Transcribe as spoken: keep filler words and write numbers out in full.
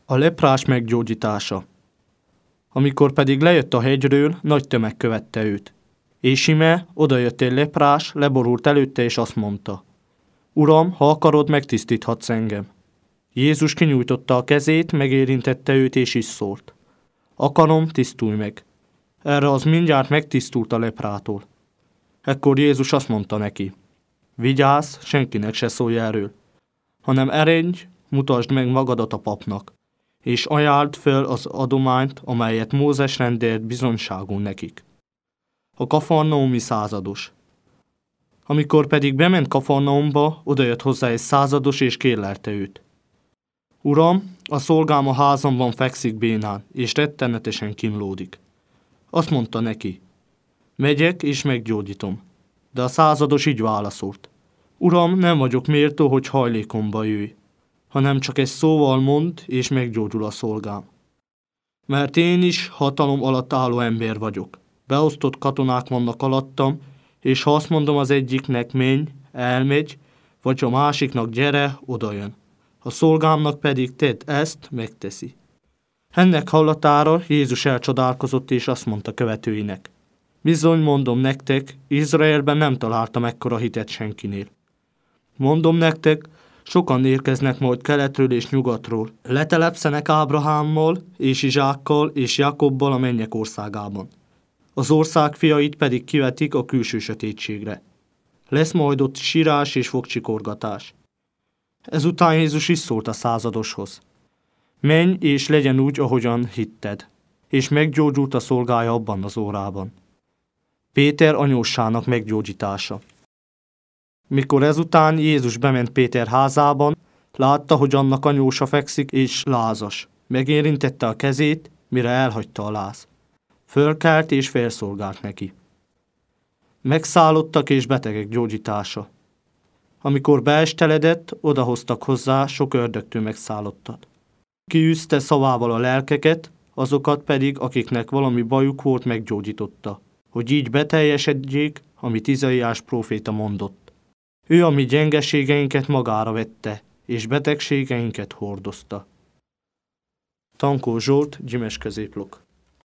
A leprás meggyógyítása. Amikor pedig lejött a hegyről, nagy tömeg követte őt. És íme odajött egy leprás, leborult előtte, és azt mondta: Uram, ha akarod, megtisztíthatsz engem. Jézus kinyújtotta a kezét, megérintette őt, és is szólt: Akarom, tisztulj meg. Erre az mindjárt megtisztult a leprától. Ekkor Jézus azt mondta neki: Vigyázz, senkinek se szólj erről, hanem eredj, mutasd meg magadat a papnak, és ajánld fel az adományt, amelyet Mózes rendelt bizonyságul nekik. A kafarnaumi százados. Amikor pedig bement Kafarnaumba, odajött hozzá egy százados, és kérlelte őt: Uram, a szolgám a házamban fekszik bénán, és rettenetesen kínlódik. Azt mondta neki: Megyek, és meggyógyítom. De a százados így válaszolt: Uram, nem vagyok méltó, hogy hajlékomba jöjj, hanem csak egy szóval mond, és meggyógyul a szolgám. Mert én is hatalom alatt álló ember vagyok. Beosztott katonák vannak alattam, és ha azt mondom az egyiknek menj, elmegy, vagy a másiknak gyere, odajön. A szolgámnak pedig tedd ezt, megteszi. Ennek hallatára Jézus elcsodálkozott, és azt mondta követőinek: Bizony, mondom nektek, Izraelben nem találtam ekkora hitet senkinél. Mondom nektek, sokan érkeznek majd keletről és nyugatról. Letelepszenek Ábrahámmal, és Izsákkal, és Jakobbal a mennyek országában. Az ország fiait pedig kivetik a külső sötétségre. Lesz majd ott sírás és fogcsikorgatás. Ezután Jézus is szólt a századoshoz: Menj, és legyen úgy, ahogyan hitted. És meggyógyult a szolgája abban az órában. Péter anyósának meggyógyítása. Mikor ezután Jézus bement Péter házában, látta, hogy annak anyósa fekszik és lázas. Megérintette a kezét, mire elhagyta a láz. Fölkelt és felszolgált neki. Megszállottak és betegek gyógyítása. Amikor beesteledett, odahoztak hozzá sok ördögtől megszállottat. Kiűzte szavával a lelkeket, azokat pedig, akiknek valami bajuk volt, meggyógyította, hogy így beteljesedjék, amit Izaiás próféta mondott. Ő a mi gyengeségeinket magára vette, és betegségeinket hordozta. Tankó Zsolt, Gyimes középlok.